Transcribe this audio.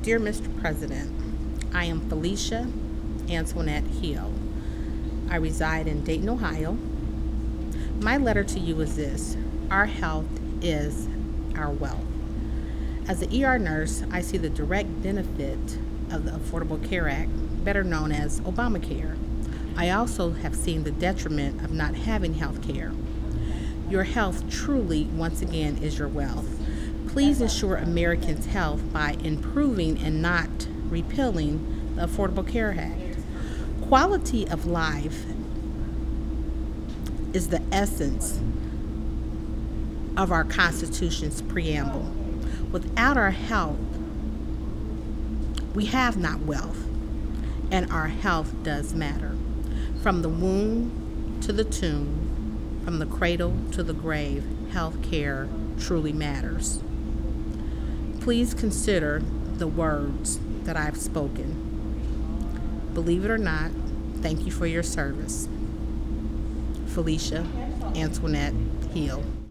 Dear Mr. President, I am Felicia Antoinette Hill. I reside in Dayton, Ohio. My letter to you is this: our health is our wealth. As an ER nurse, I see the direct benefit of the Affordable Care Act, better known as Obamacare. I also have seen the detriment of not having health care. Your health truly, once again, is your wealth. Please ensure Americans' health by improving and not repealing the Affordable Care Act. Quality of life is the essence of our Constitution's preamble. Without our health, we have not wealth, and our health does matter. From the womb to the tomb, from the cradle to the grave, health care truly matters. Please consider the words that I've spoken. Believe it or not, thank you for your service. Felicia Antoinette Hill.